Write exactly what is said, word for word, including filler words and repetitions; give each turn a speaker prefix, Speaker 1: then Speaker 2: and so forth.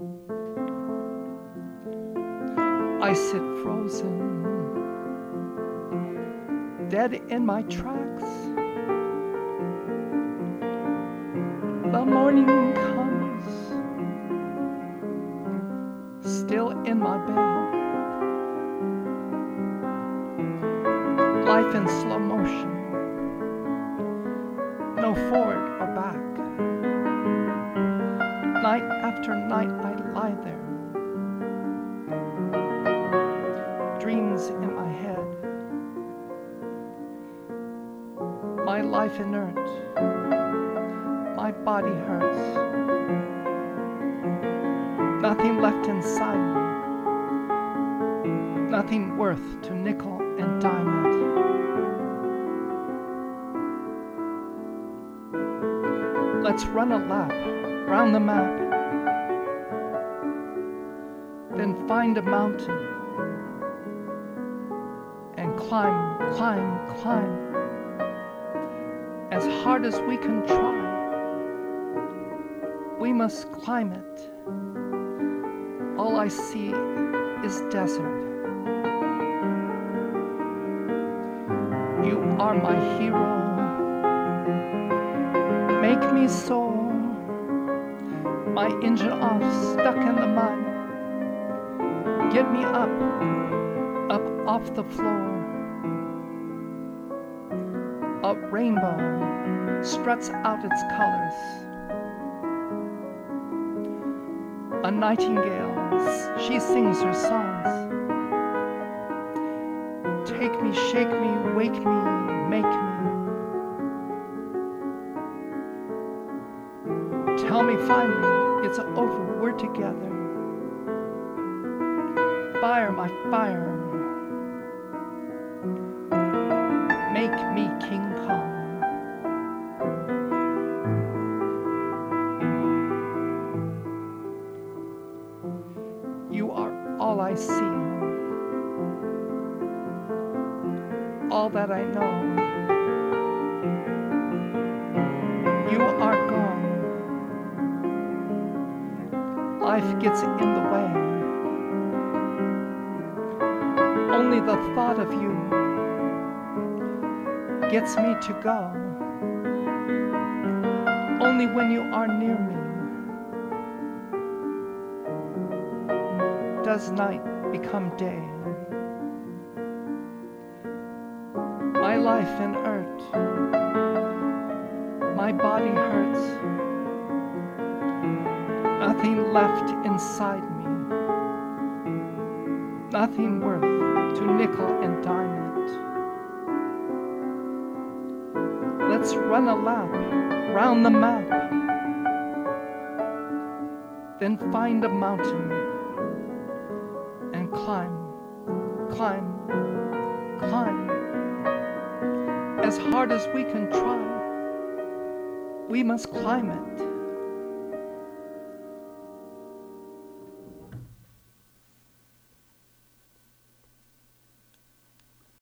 Speaker 1: I sit frozen, dead in my tracks. The morning comes, still in my bed. Life in slow motion, no forward or back. Night after night I lie there, dreams in my head. My life inert, my body hurts. Nothing left inside me, nothing worth to nickel and dime it. Let's run a lap round the map, then find a mountain and climb, climb, climb as hard as we can try. We must climb it. All I see is desert. You are my hero. Make me soar. My engine off, stuck in the mud. Get me up, up off the floor. A rainbow struts out its colors. A nightingale, she sings her songs. Take me, shake me, wake me, make me. Tell me finally, it's over, we're together. Fire, my fire. Make me King Kong. You are all I see, all that I know. You are gone. Life gets in the way. Only the thought of you gets me to go. Only when you are near me does night become day. My life inert, my body hurts. Nothing left inside me, nothing worth to nickel and dime it. Let's run a lap round the map, then find a mountain and climb, climb, climb as hard as we can try. We must climb it.